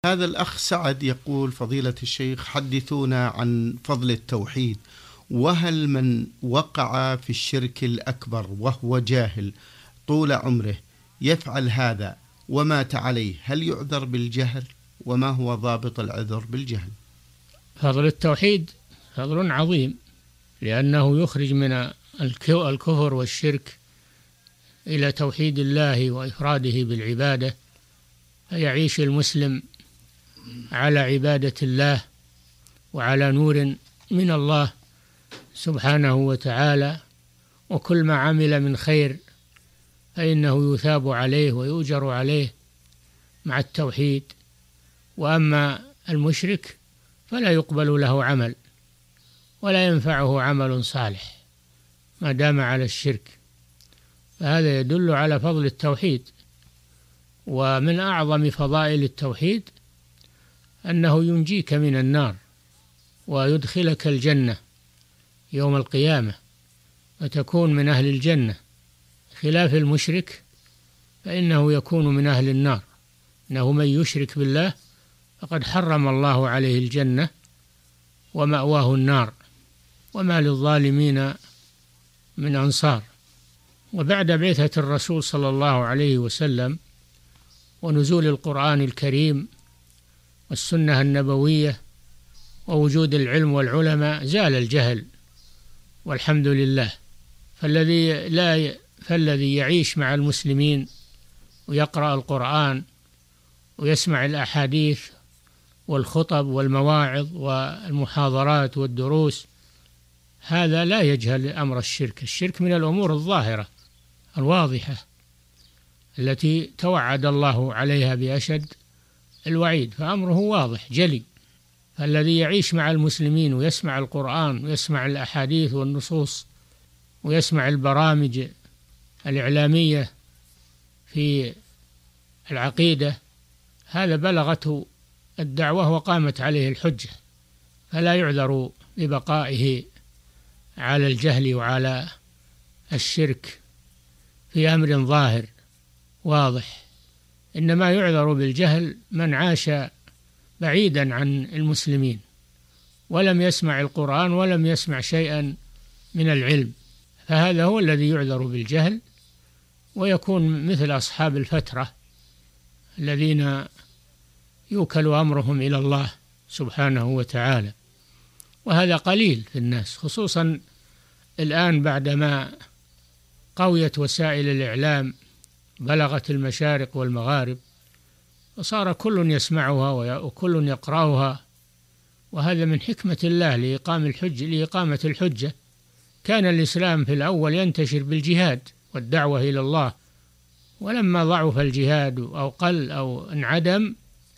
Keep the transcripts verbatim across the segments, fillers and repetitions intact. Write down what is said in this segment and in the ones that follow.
هذا الأخ سعد يقول: فضيلة الشيخ، حدثونا عن فضل التوحيد، وهل من وقع في الشرك الأكبر وهو جاهل طول عمره يفعل هذا ومات عليه، هل يعذر بالجهل؟ وما هو ضابط العذر بالجهل؟ فضل التوحيد فضل عظيم، لأنه يخرج من الكفر والشرك إلى توحيد الله وإفراده بالعبادة، فيعيش المسلم على عبادة الله وعلى نور من الله سبحانه وتعالى، وكل ما عمل من خير فإنه يثاب عليه ويؤجر عليه مع التوحيد. وأما المشرك فلا يقبل له عمل ولا ينفعه عمل صالح ما دام على الشرك، فهذا يدل على فضل التوحيد. ومن أعظم فضائل التوحيد أنه ينجيك من النار ويدخلك الجنة يوم القيامة، فتكون من أهل الجنة، خلاف المشرك فإنه يكون من أهل النار. إنه من يشرك بالله فقد حرم الله عليه الجنة ومأواه النار، وما للظالمين من أنصار. وبعد بعثة الرسول صلى الله عليه وسلم ونزول القرآن الكريم والسنة النبوية ووجود العلم والعلماء زال الجهل والحمد لله. فالذي لا فالذي يعيش مع المسلمين ويقرأ القرآن ويسمع الأحاديث والخطب والمواعظ والمحاضرات والدروس، هذا لا يجهل أمر الشرك. الشرك من الأمور الظاهرة الواضحة التي توعد الله عليها بأشد الوعيد، فأمره واضح جلي. فالذي يعيش مع المسلمين ويسمع القرآن ويسمع الأحاديث والنصوص ويسمع البرامج الإعلامية في العقيدة، هذا بلغته الدعوة وقامت عليه الحجة، فلا يعذر ببقائه على الجهل وعلى الشرك في أمر ظاهر واضح. إنما يعذر بالجهل من عاش بعيدا عن المسلمين ولم يسمع القرآن ولم يسمع شيئا من العلم، فهذا هو الذي يعذر بالجهل، ويكون مثل أصحاب الفترة الذين يوكل أمرهم إلى الله سبحانه وتعالى. وهذا قليل في الناس، خصوصا الآن بعدما قويت وسائل الإعلام، بلغت المشارق والمغارب، وصار كل يسمعها وكل يقرأها. وهذا من حكمة الله لإقامة الحجة لإقامة الحجة. كان الإسلام في الأول ينتشر بالجهاد والدعوة إلى الله، ولما ضعف الجهاد أو قل أو انعدم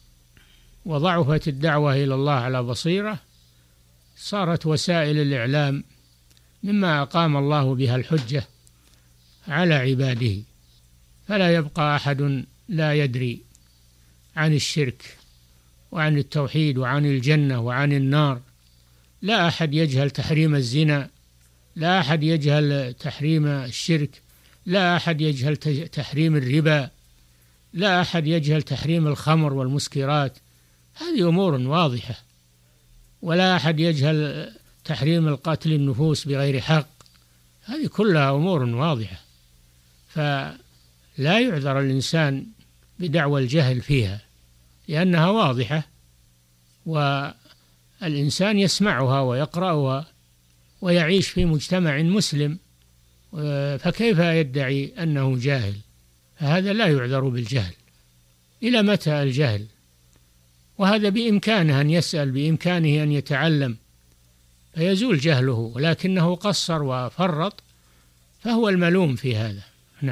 وضعفت الدعوة إلى الله على بصيرة، صارت وسائل الإعلام مما أقام الله بها الحجة على عباده، فلا يبقى أحد لا يدري عن الشرك وعن التوحيد وعن الجنة وعن النار. لا أحد يجهل تحريم الزنا، لا أحد يجهل تحريم الشرك، لا أحد يجهل تحريم الربا، لا أحد يجهل تحريم الخمر والمسكرات، هذه أمور واضحة. ولا أحد يجهل تحريم القتل النفوس بغير حق، هذه كلها أمور واضحة، فلا يعذر الإنسان بدعوى الجهل فيها لأنها واضحة، والإنسان يسمعها ويقرأها ويعيش في مجتمع مسلم، فكيف يدعي أنه جاهل؟ فهذا لا يعذر بالجهل. إلى متى الجهل؟ وهذا بإمكانه أن يسأل، بإمكانه أن يتعلم فيزول جهله، ولكنه قصر وفرط فهو الملوم في هذا.